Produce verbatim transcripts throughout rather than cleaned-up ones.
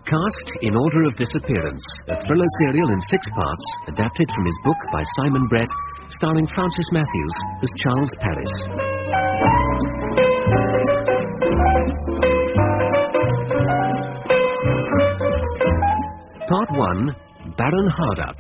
Cast in Order of Disappearance, a thriller serial in six parts, adapted from his book by Simon Brett, starring Francis Matthews as Charles Paris. Part one, Baron Hardup.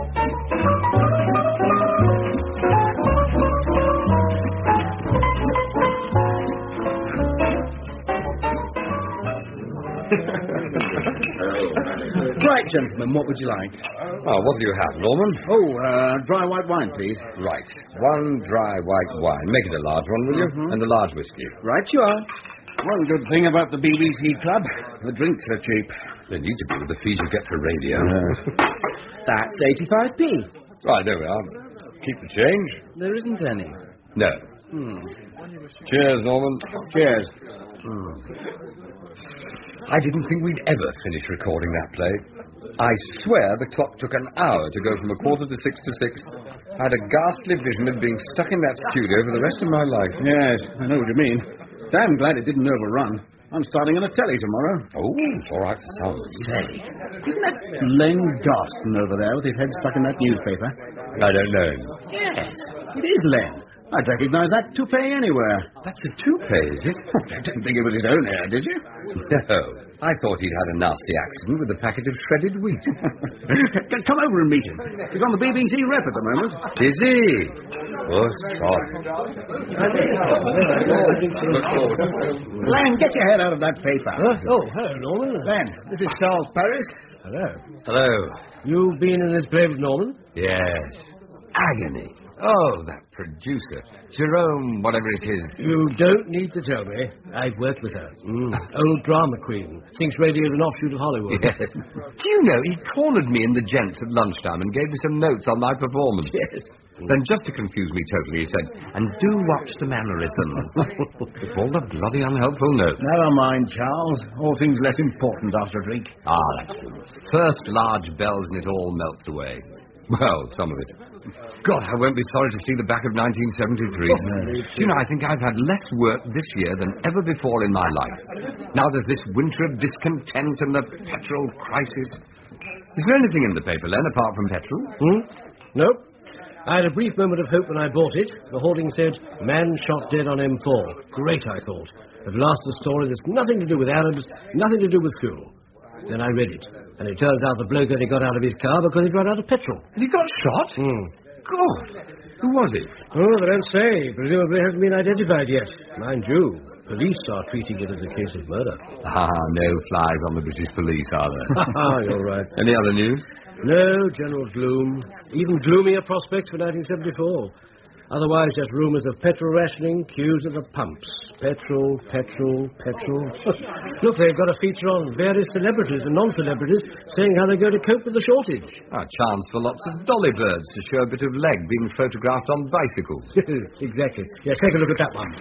Right, gentlemen, what would you like? Oh, what do you have, Norman? Oh, uh, dry white wine, please. Right. One dry white wine. Make it a large one, will you? Mm-hmm. And a large whiskey. Right you are. One good thing about the B B C Club, the drinks are cheap. They need to be with the fees you get for radio. That's eighty-five p. Right, there we are. Keep the change. There isn't any. No. Hmm. Cheers, Norman. Cheers. Hmm. I didn't think we'd ever finish recording that play. I swear the clock took an hour to go from a quarter to six to six. I had a ghastly vision of being stuck in that studio for the rest of my life. Yes, I know what you mean. Damn glad it didn't overrun. I'm starting on a telly tomorrow. Oh, it's all right for some. Telly? Isn't that Len Garston over there with his head stuck in that newspaper? I don't know him. Yes, it is Len. I'd recognise that toupee anywhere. That's a toupee, is it? You didn't think it was his own hair, did you? No. I thought he'd had a nasty accident with a packet of shredded wheat. Come over and meet him. He's on the B B C rep at the moment. Is he? Oh, sorry. Len, get your head out of that paper. Huh? Oh, hello, Norman. Len, this is Charles Paris. Hello. Hello. You've been in this play with Norman? Yes. Agony. Oh, that producer. Jerome, whatever it is. You don't need to tell me. I've worked with her. Mm. Old drama queen. Thinks radio's an offshoot of Hollywood. Yes. Do you know, he cornered me in the gents at lunchtime and gave me some notes on my performance. Yes. Then, just to confuse me totally, he said, and do watch the mannerisms. All the bloody unhelpful notes. Never mind, Charles. All things less important after a drink. Ah, that's true. First large bells and it all melts away. Well, some of it. God, I won't be sorry to see the back of nineteen seventy-three. Do you know, I think I've had less work this year than ever before in my life. Now there's this winter of discontent and the petrol crisis. Is there anything in the paper, Len, apart from petrol? Hmm? Nope. I had a brief moment of hope when I bought it. The hoarding said, man shot dead on M four. Great, I thought. At last the story that's nothing to do with Arabs, nothing to do with school. Then I read it, and it turns out the bloke only got out of his car because he'd run out of petrol. And he got shot? Hmm. God, who was it? Oh, they don't say. Presumably hasn't been identified yet. Mind you, police are treating it as a case of murder. Ah, no flies on the British police, are there? Ah, you're right. Any other news? No, general gloom. Even gloomier prospects for nineteen seventy-four. Otherwise, just rumours of petrol rationing, queues at the pumps. Petrol, petrol, petrol. Look, they've got a feature on various celebrities and non-celebrities saying how they're going to cope with the shortage. A chance for lots of dolly birds to show a bit of leg being photographed on bicycles. Exactly. Yeah, take a look at that one.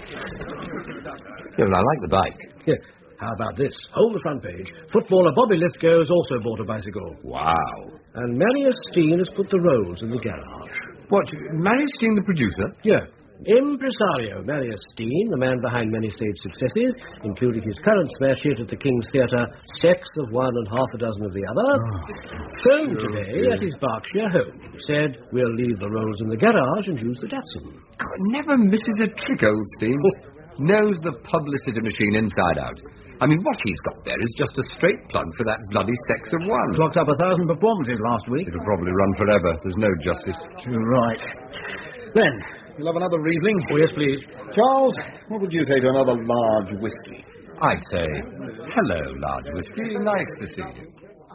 Yeah, well, I like the bike. Yeah. How about this? Hold the front page. Footballer Bobby Lithgow has also bought a bicycle. Wow. And Marius Steen has put the rolls in the garage. What, Marius Steen, the producer? Yeah. Impresario Marius Steen, the man behind many stage successes, including his current smash hit at the King's Theatre, Sex of One and Half a Dozen of the Other, phoned today at his Berkshire home. Said, we'll leave the rolls in the garage and use the Datsun. God, never misses a trick, old Steen. Knows the publicity machine inside out. I mean, what he's got there is just a straight plug for that bloody Sex of One. Clocked up a thousand performances last week. It'll probably run forever. There's no justice. You're right. Then, you'll have another Riesling? Oh, yes, please. Charles, what would you say to another large whiskey? I'd say, hello, large whiskey. Nice to see you.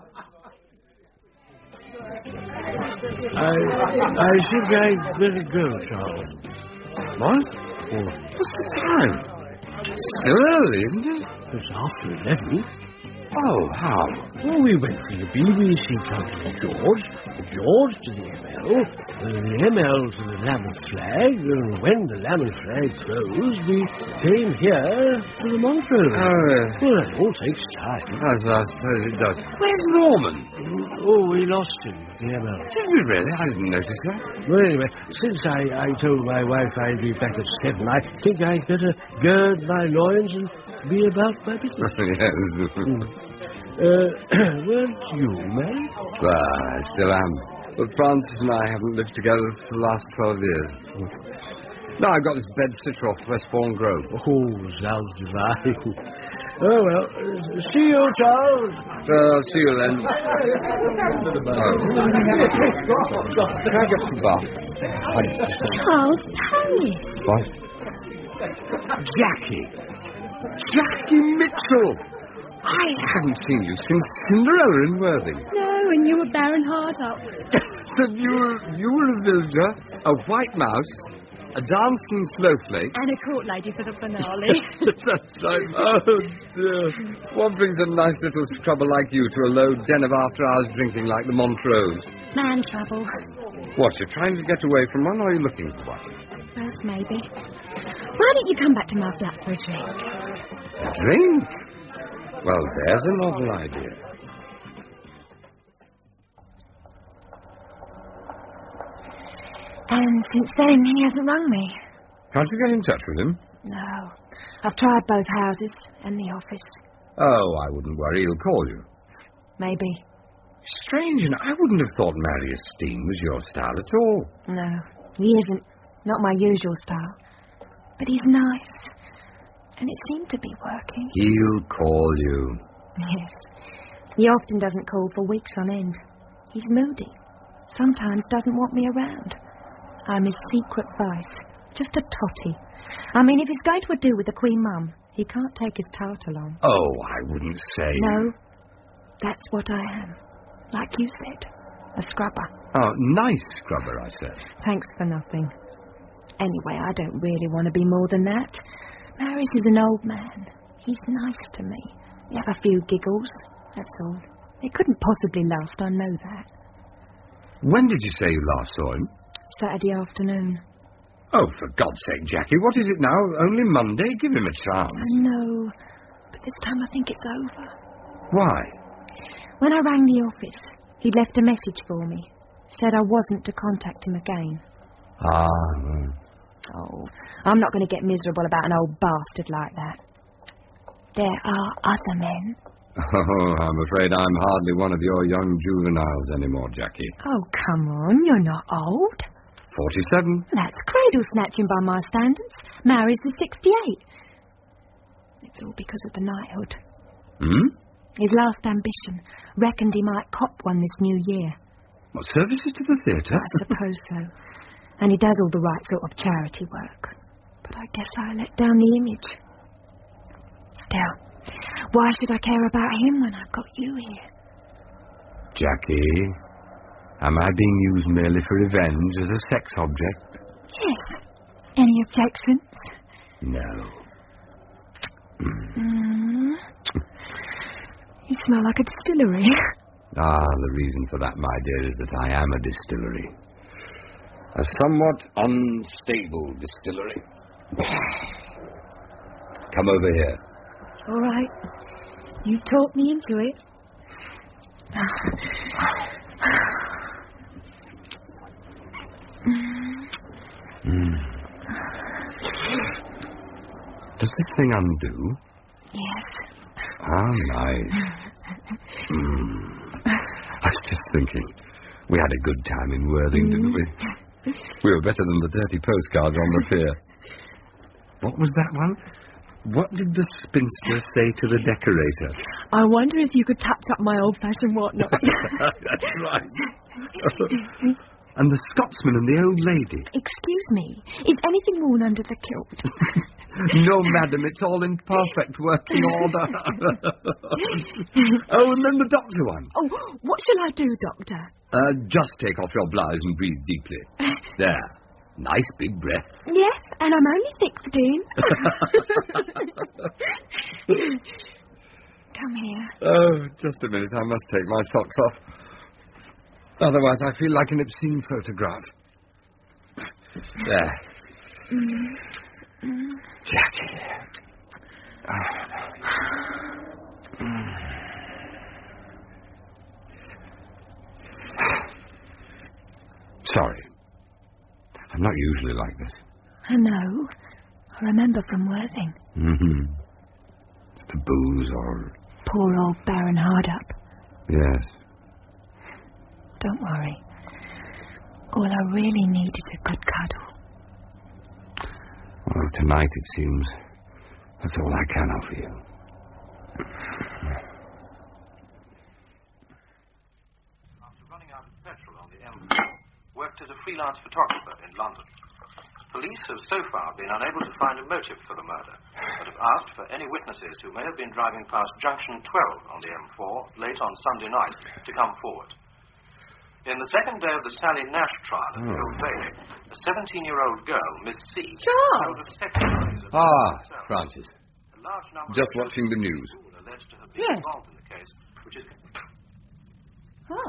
I, I think I'd better go, Charles. What? Oh. What's the time? Still early, isn't it? It's after eleven. Oh, how? Well, we went from the B B C Club to the George, the George to the M L, and the M L to the Lamont Flag, and when the Lamont Flag closed, we came here to the Montrose. Oh, yes. Well, that all takes time. Yes, I suppose it does. Where's Norman? Oh, we lost him at the M L. Did we really? I didn't notice that. Well, anyway, since I, I told my wife I'd be back at seven, I think I'd better gird my loins and be about my business. Yes. Mm. Uh, weren't you married? Well, I still am. But Francis and I haven't lived together for the last twelve years. No, I got this bed sitter off Westbourne Grove. Oh, sounds divine. Oh, well, uh, see you, Charles. Uh, see you then. Oh. Can I get some bath? Charles Paris. What? Jackie. Jackie Mitchell. I haven't seen you since Cinderella in Worthing. No, and you were Baron Hardup. And you were, you were a villager, a white mouse, a dancing snowflake. And a court lady for the finale. That's right. Oh, dear. What brings a nice little scrubber like you to a low den of after-hours drinking like the Montrose? Man trouble. What, you're trying to get away from one, or are you looking for one? Both, maybe. Why don't you come back to my flat for a drink? A drink? Well, there's a novel idea. And since then, he hasn't rung me. Can't you get in touch with him? No. I've tried both houses and the office. Oh, I wouldn't worry. He'll call you. Maybe. Strange, and I wouldn't have thought Marius Steen was your style at all. No, he isn't. Not my usual style. But he's nice. And it seemed to be working. He'll call you. Yes. He often doesn't call for weeks on end. He's moody. Sometimes doesn't want me around. I'm his secret vice. Just a totty. I mean, if he's going to a do with the Queen Mum, he can't take his tart along. Oh, I wouldn't say. No. That's what I am. Like you said. A scrubber. Oh, nice scrubber, I said. Thanks for nothing. Anyway, I don't really want to be more than that. Marius is an old man. He's nice to me. We have a few giggles, that's all. It couldn't possibly last, I know that. When did you say you last saw him? Saturday afternoon. Oh, for God's sake, Jackie, what is it now? Only Monday? Give him a chance. I know, but this time I think it's over. Why? When I rang the office, he'd left a message for me. Said I wasn't to contact him again. Ah, no. Oh, I'm not going to get miserable about an old bastard like that. There are other men. Oh, I'm afraid I'm hardly one of your young juveniles anymore, Jackie. Oh, come on, you're not old. Forty-seven. That's cradle snatching by my standards. Mary's the sixty-eight. It's all because of the knighthood. Hmm? His last ambition. Reckoned he might cop one this new year. What, services to the theatre? I suppose so. And he does all the right sort of charity work. But I guess I let down the image. Still, why should I care about him when I've got you here? Jackie, am I being used merely for revenge as a sex object? Yes. Any objections? No. Mm. You smell like a distillery. Ah, the reason for that, my dear, is that I am a distillery. A somewhat unstable distillery. Come over here. All right. You talked me into it. Mm. Does this thing undo? Yes. Ah, nice. Mm. I was just thinking, we had a good time in Worthing, mm. didn't we? We were better than the dirty postcards on the pier. What was that one? What did the spinster say to the decorator? I wonder if you could touch up my old-fashioned whatnot. That's right. And the Scotsman and the old lady. Excuse me, is anything worn under the kilt? No, madam, it's all in perfect working order. Oh, and then the doctor one. Oh, what shall I do, Doctor? Uh, just take off your blouse and breathe deeply. There. Nice big breaths. Yes, and I'm only sixteen. Come here. Oh, just a minute. I must take my socks off. Otherwise, I feel like an obscene photograph. There. Mm. Jackie. Oh. Mm. Sorry. I'm not usually like this. I know. I remember from Worthing. Mm-hmm. It's the booze or... poor old Baron Hardup. Yes. Don't worry. All I really need is a good cuddle. Well, tonight, it seems, that's all I can offer you. After running out of petrol on the M, worked as a freelance photographer in London. Police have so far been unable to find a motive for the murder, but have asked for any witnesses who may have been driving past Junction twelve on the M four late on Sunday night to come forward. In the second day of the Sally Nash trial at the Old Bailey, a seventeen-year-old girl, Miss C, Charles! Ah, Francis. A large number Just of watching the news. alleged to have been Yes. involved in the case, which is... Oh.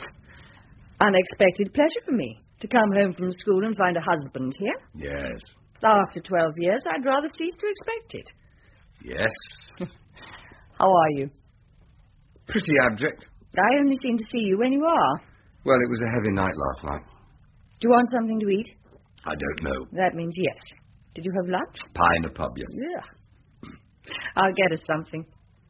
Unexpected pleasure for me to come home from school and find a husband here. Yes. After twelve years, I'd rather cease to expect it. Yes. How are you? Pretty abject. I only seem to see you when you are. Well, it was a heavy night last night. Do you want something to eat? I don't know. That means yes. Did you have lunch? Pie in a pub, yes. Yeah. I'll get us something.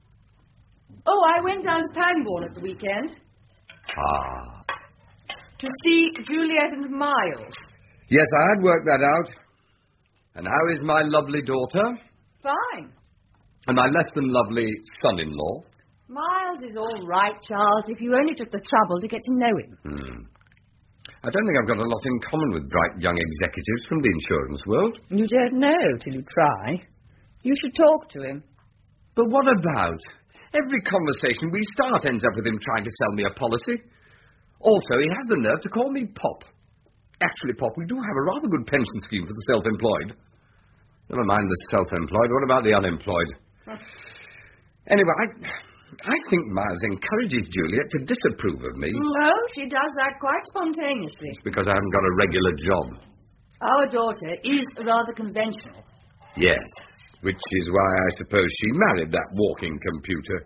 Oh, I went down to Pangbourne at the weekend Ah. to see Juliet and Miles. Yes, I had worked that out. And how is my lovely daughter? Fine. And my less than lovely son-in-law? Miles is all right, Charles, if you only took the trouble to get to know him. Hmm. I don't think I've got a lot in common with bright young executives from the insurance world. You don't know till you try. You should talk to him. But what about? Every conversation we start ends up with him trying to sell me a policy. Also, he has the nerve to call me Pop. Actually, Pop, we do have a rather good pension scheme for the self-employed. Never mind the self-employed. What about the unemployed? Anyway, I, I think Miles encourages Juliet to disapprove of me. No, she does that quite spontaneously. It's because I haven't got a regular job. Our daughter is rather conventional. Yes, which is why I suppose she married that walking computer.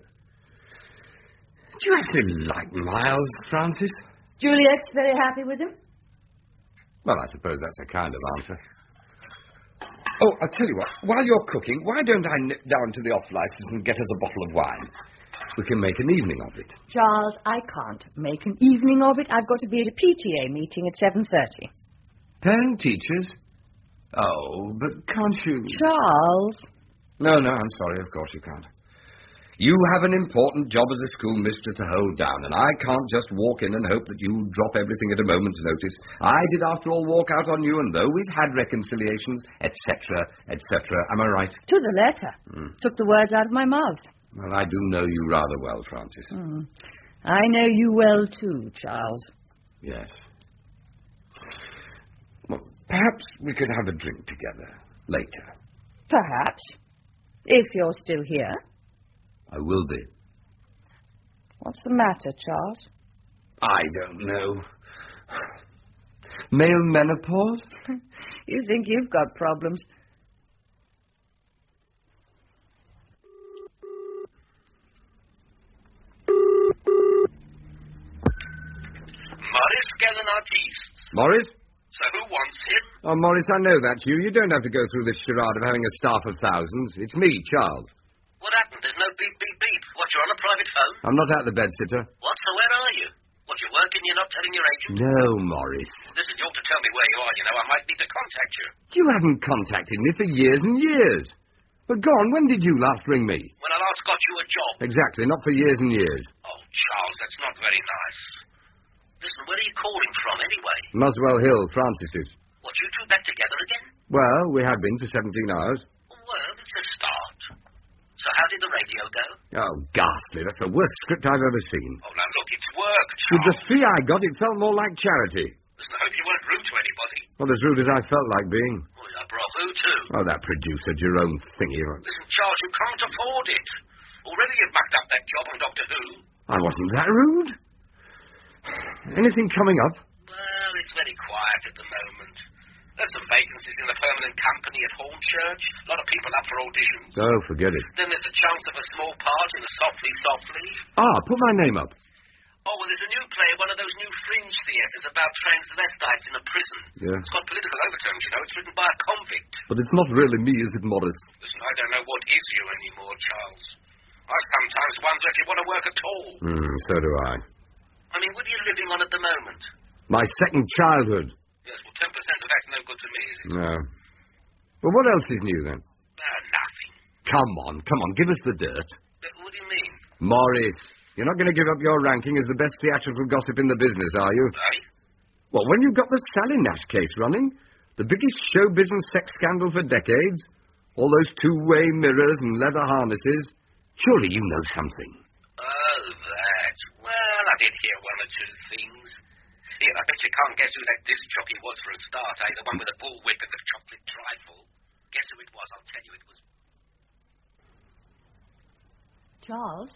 Do you actually like Miles, Francis? Juliet's very happy with him. Well, I suppose that's a kind of answer. Oh, I'll tell you what. While you're cooking, why don't I nip down to the off-license and get us a bottle of wine? We can make an evening of it. Charles, I can't make an evening of it. I've got to be at a P T A meeting at seven thirty. Parent-teachers? Oh, but can't you... Charles. No, no, I'm sorry. Of course you can't. You have an important job as a schoolmistress to hold down, and I can't just walk in and hope that you drop everything at a moment's notice. I did, after all, walk out on you, and though we've had reconciliations, et cetera, et cetera, am I right? To the letter. Mm. Took the words out of my mouth. Well, I do know you rather well, Francis. Mm. I know you well, too, Charles. Yes. Well, perhaps we could have a drink together later. Perhaps. If you're still here. I will be. What's the matter, Charles? I don't know. Male menopause? You think you've got problems. Morris Gellin Artistes. Morris? So who wants him? Oh, Morris, I know that's you. You don't have to go through this charade of having a staff of thousands. It's me, Charles. What happened? There's no beep, beep, beep. What, you're on a private phone? I'm not at the bedsitter. What, so where are you? What, you're working, you're not telling your agent? No, Morris. Listen, you ought to tell me where you are. You know, I might need to contact you. You haven't contacted me for years and years. But go on, when did you last ring me? When I last got you a job. Exactly, not for years and years. Oh, Charles, that's not very nice. Listen, where are you calling from, anyway? Muswell Hill, Francis's. What, you two back together again? Well, we have been for seventeen hours. Well, it's a start. So how did the radio go? Oh, ghastly. That's the worst script I've ever seen. Oh, now look, it's work, Charles. With the fee I got, it felt more like charity. Listen, I hope you weren't rude to anybody. Well, as rude as I felt like being. Oh, I brought who, too? Oh, that producer, Jerome Thingy. Listen, Charles, you can't afford it. Already you've mucked up that job on Doctor Who. I wasn't that rude. Anything coming up? Well, it's very quiet at the moment. There's some vacancies in the permanent company at Hornchurch. A lot of people up for auditions. Oh, forget it. Then there's a chance of a small part in a Softly Softly. Ah, put my name up. Oh, well, there's a new play at one of those new fringe theatres about transvestites in a prison. Yeah. It's got political overtones, you know. It's written by a convict. But it's not really me, is it, Morris? Listen, I don't know what is you anymore, Charles. I sometimes wonder sounds like you want to work at all. Hmm, so do I. I mean, what are you living on at the moment? My second childhood. Yes, well, ten percent of that's no good to me, is it? No. Well, what else is new, then? Uh, nothing. Come on, come on, give us the dirt. But what do you mean? Morris, you're not going to give up your ranking as the best theatrical gossip in the business, are you? Eh? Well, when you've got the Sally Nash case running, the biggest show business sex scandal for decades, all those two-way mirrors and leather harnesses, surely you know something. Oh, that. Well, I did hear one or two things. Here, I bet you can't guess who that disc jockey was for a start, eh? The one with the bullwhip and the chocolate trifle. Guess who it was? I'll tell you it was... Charles?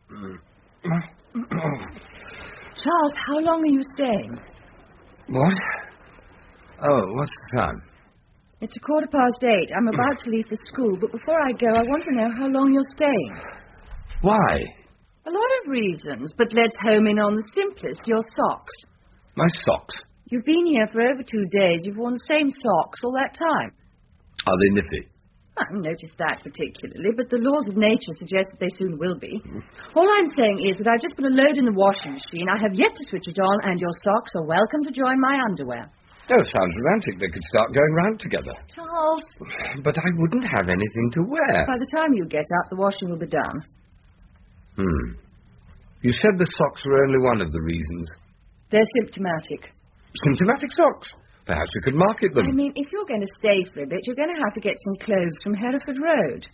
Charles, how long are you staying? What? Oh, what's the time? It's a quarter past eight. I'm about to leave for school, but before I go, I want to know how long you're staying. Why? A lot of reasons, but let's home in on the simplest, your socks. My socks. You've been here for over two days. You've worn the same socks all that time. Are they nippy? I haven't noticed that particularly, but the laws of nature suggest that they soon will be. All I'm saying is that I've just put a load in the washing machine. I have yet to switch it on, and your socks are welcome to join my underwear. Oh, sounds romantic. They could start going round together. Charles. But I wouldn't have anything to wear. By the time you get up, the washing will be done. Hmm. You said the socks were only one of the reasons. They're symptomatic. Symptomatic socks? Perhaps we could market them. I mean, if you're going to stay for a bit, you're going to have to get some clothes from Hereford Road.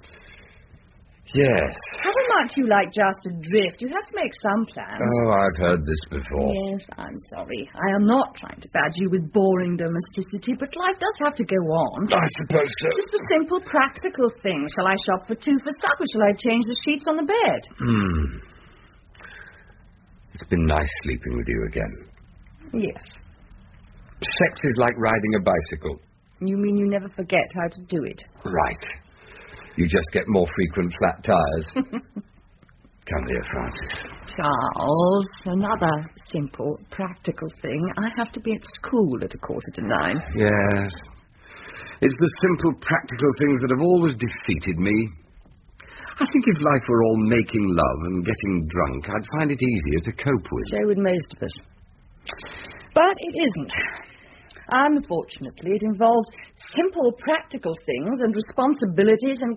Yes. However much you like just a drift, you have to make some plans. Oh, I've heard this before. Yes, I'm sorry. I am not trying to badge you with boring domesticity, but life does have to go on. I suppose so. Just a simple, practical thing. Shall I shop for two for supper? Shall I change the sheets on the bed? Hmm. It's been nice sleeping with you again. Yes. Sex is like riding a bicycle. You mean you never forget how to do it? Right. You just get more frequent flat tires. Come here, Francis. Charles, another simple, practical thing. I have to be at school at a quarter to nine. Yes. It's the simple, practical things that have always defeated me. I think if life were all making love and getting drunk, I'd find it easier to cope with. So would most of us. But it isn't. Unfortunately, it involves simple, practical things and responsibilities and...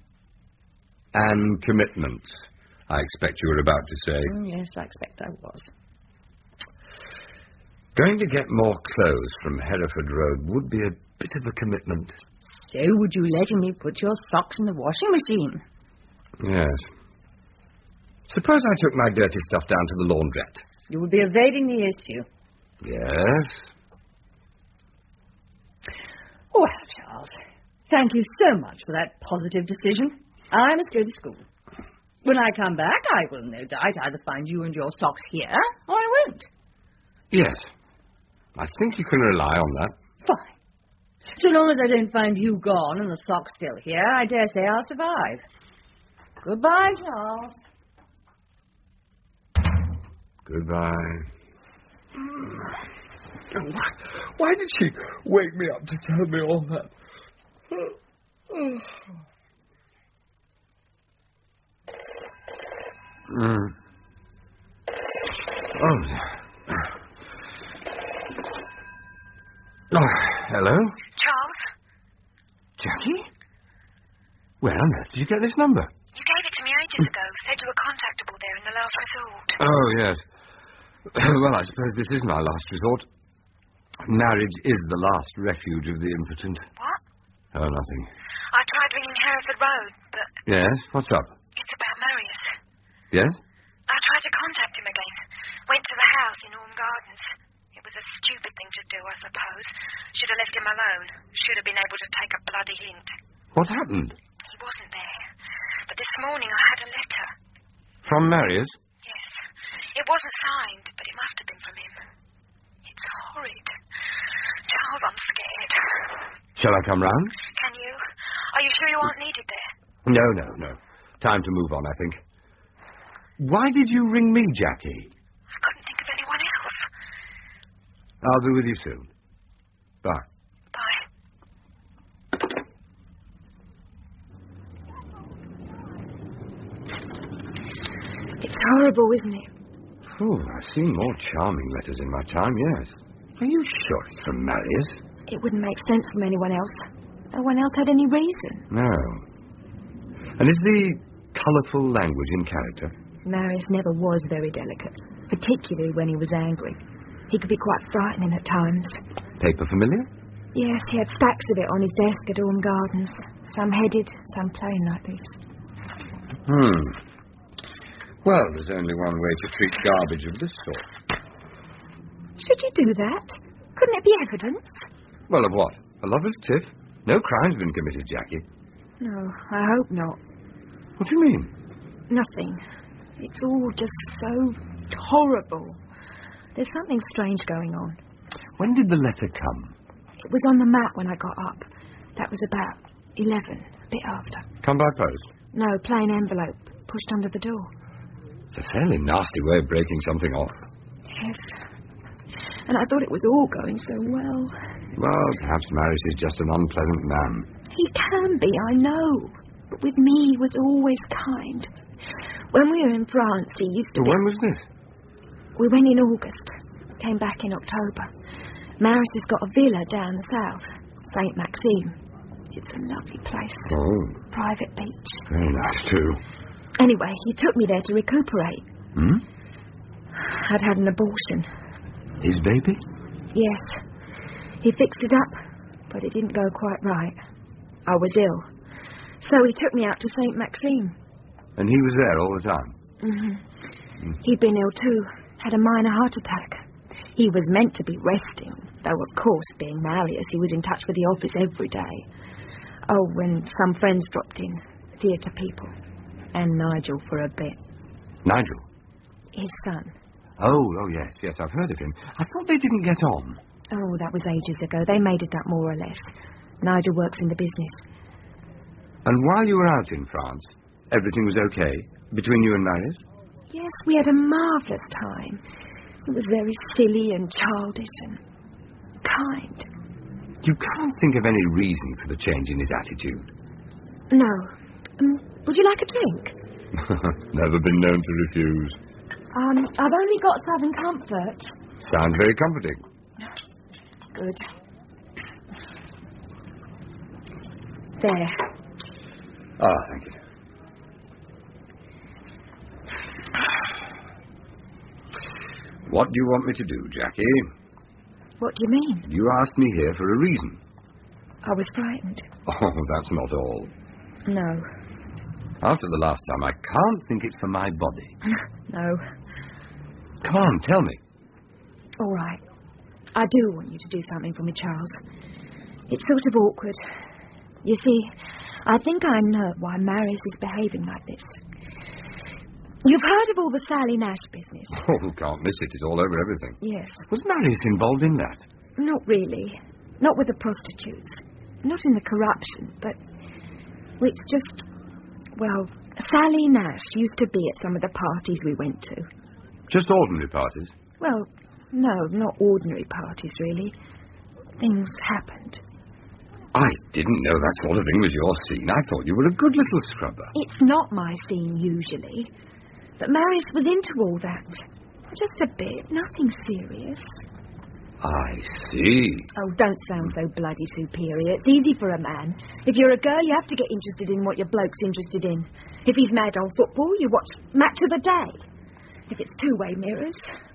And commitments, I expect you were about to say. Mm, yes, I expect I was. Going to get more clothes from Hereford Road would be a bit of a commitment. So would you let me put your socks in the washing machine? Yes. Suppose I took my dirty stuff down to the laundrette. You would be evading the issue. Yes. Well, Charles, thank you so much for that positive decision. I must go to school. When I come back, I will no doubt either find you and your socks here, or I won't. Yes. I think you can rely on that. Fine. So long as I don't find you gone and the socks still here, I dare say I'll survive. Goodbye, Charles. Goodbye. Why did she wake me up to tell me all that? Mm. Oh. Oh, hello? Charles? Jackie? Where on earth did you get this number? You gave it to me ages ago. Said you were contactable there in the last resort. Oh, yes. Well, I suppose this is my last resort. Marriage is the last refuge of the impotent. What? Oh, nothing. I tried ringing Hereford Road, but... Yes? What's up? It's about Marius. Yes? I tried to contact him again. Went to the house in Orme Gardens. It was a stupid thing to do, I suppose. Should have left him alone. Should have been able to take a bloody hint. What happened? He wasn't there. But this morning I had a letter. From Marius? Yes. It wasn't signed, but it must have been from him. It's horrid. Charles, I'm scared. Shall I come round? Can you? Are you sure you aren't needed there? No, no, no. Time to move on, I think. Why did you ring me, Jackie? I couldn't think of anyone else. I'll be with you soon. Bye. It's horrible, isn't it? Oh, I've seen more charming letters in my time, yes. Are you sure it's from Marius? It wouldn't make sense from anyone else. No one else had any reason. No. And is the colourful language in character? Marius never was very delicate, particularly when he was angry. He could be quite frightening at times. Paper familiar? Yes, he had stacks of it on his desk at Orme Gardens. Some headed, some plain like this. Hmm. Well, there's only one way to treat garbage of this sort. Should you do that? Couldn't it be evidence? Well, of what? A lover's tiff? No crime's been committed, Jackie. No, I hope not. What do you mean? Nothing. It's all just so horrible. There's something strange going on. When did the letter come? It was on the mat when I got up. That was about eleven, a bit after. Come by post? No, plain envelope, pushed under the door. It's a fairly nasty way of breaking something off. Yes. And I thought it was all going so well. Well, perhaps Marius is just an unpleasant man. He can be, I know. But with me, he was always kind. When we were in France, he used to But be... when was this? We went in August. Came back in October. Marius has got a villa down the south, Saint Maxime. It's a lovely place. Oh. Private beach. Very nice, too. Anyway, he took me there to recuperate. Hmm? I'd had an abortion. His baby? Yes. He fixed it up, but it didn't go quite right. I was ill. So he took me out to Saint Maxime. And he was there all the time? Mm-hmm. Mm. He'd been ill too. Had a minor heart attack. He was meant to be resting, though, of course, being Marius, he was in touch with the office every day. Oh, when some friends dropped in. Theatre people. And Nigel for a bit. Nigel? His son. Oh, oh, yes, yes, I've heard of him. I thought they didn't get on. Oh, that was ages ago. They made it up more or less. Nigel works in the business. And while you were out in France, everything was okay between you and Marius? Yes, we had a marvellous time. It was very silly and childish and kind. You can't think of any reason for the change in his attitude? No. Um, would you like a drink? Never been known to refuse. Um, I've only got Southern Comfort. Sounds very comforting. Good. There. Ah, thank you. What do you want me to do, Jackie? What do you mean? You asked me here for a reason. I was frightened. Oh, that's not all. No. After the last time, I can't think it's for my body. No. Come on, tell me. All right. I do want you to do something for me, Charles. It's sort of awkward. You see, I think I know why Marius is behaving like this. You've heard of all the Sally Nash business? Oh, can't miss it. It's all over everything. Yes. Was Marius involved in that? Not really. Not with the prostitutes. Not in the corruption, but... Well, it's just... Well, Sally Nash used to be at some of the parties we went to. Just ordinary parties? Well, no, not ordinary parties, really. Things happened. I didn't know that sort of thing was your scene. I thought you were a good little scrubber. It's not my scene, usually. But Marius was into all that. Just a bit. Nothing serious. I see. Oh, don't sound so bloody superior. It's easy for a man. If you're a girl, you have to get interested in what your bloke's interested in. If he's mad old football, you watch Match of the Day. If it's two-way mirrors...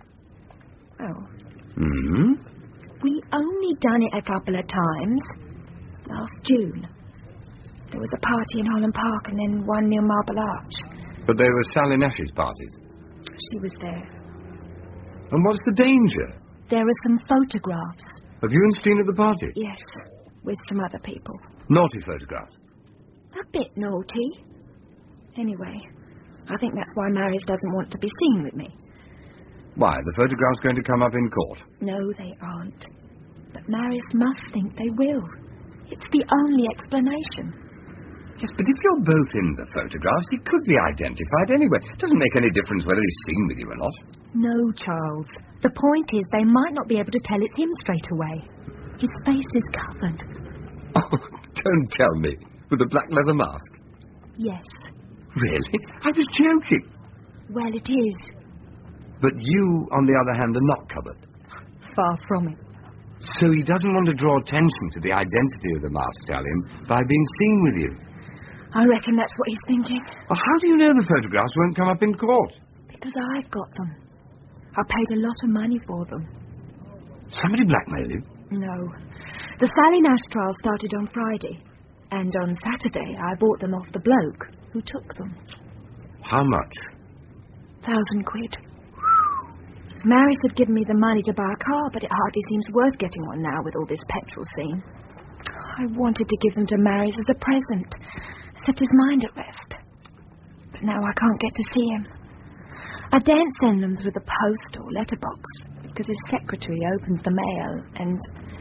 Oh. Hmm? We only done it a couple of times. Last June. There was a party in Holland Park and then one near Marble Arch. But they were Sally Nash's parties? She was there. And what's the danger? There are some photographs. Of you and Steen at the party? Yes, with some other people. Naughty photographs? A bit naughty. Anyway, I think that's why Marius doesn't want to be seen with me. Why, the photographs going to come up in court? No, they aren't. But Marius must think they will. It's the only explanation. Yes, but if you're both in the photographs, he could be identified anyway. It doesn't make any difference whether he's seen with you or not. No, Charles. The point is they might not be able to tell it's him straight away. His face is covered. Oh, don't tell me. With a black leather mask? Yes. Really? I was joking. Well, it is. But you, on the other hand, are not covered. Far from it. So he doesn't want to draw attention to the identity of the masked stallion by being seen with you. I reckon that's what he's thinking. Well, how do you know the photographs won't come up in court? Because I've got them. I paid a lot of money for them. Somebody blackmailed you? No. The Sally Nash trial started on Friday. And on Saturday, I bought them off the bloke who took them. How much? Thousand quid. Maris had given me the money to buy a car, but it hardly seems worth getting one now with all this petrol scene. I wanted to give them to Maris as a present, set his mind at rest. But now I can't get to see him. I daren't send them through the post or letterbox, because his secretary opens the mail, and...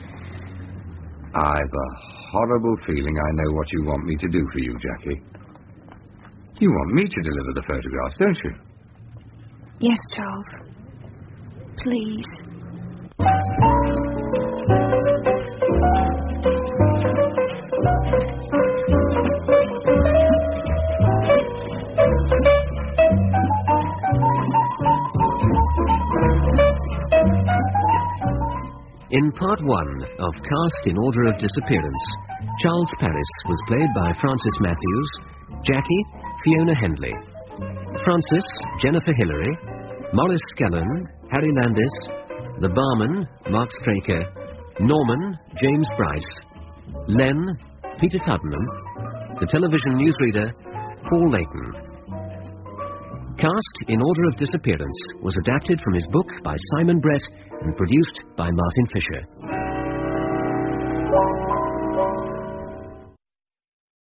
I've a horrible feeling I know what you want me to do for you, Jackie. You want me to deliver the photographs, don't you? Yes, Charles. Please. In part one of Cast in Order of Disappearance, Charles Paris was played by Francis Matthews, Jackie, Fiona Hendley, Francis, Jennifer Hillary, Maurice Scallon, Harry Landis, the barman, Mark Straker, Norman, James Bryce, Len, Peter Tuddenham, the television newsreader, Paul Layton. Cast in Order of Disappearance was adapted from his book by Simon Brett and produced by Martin Fisher.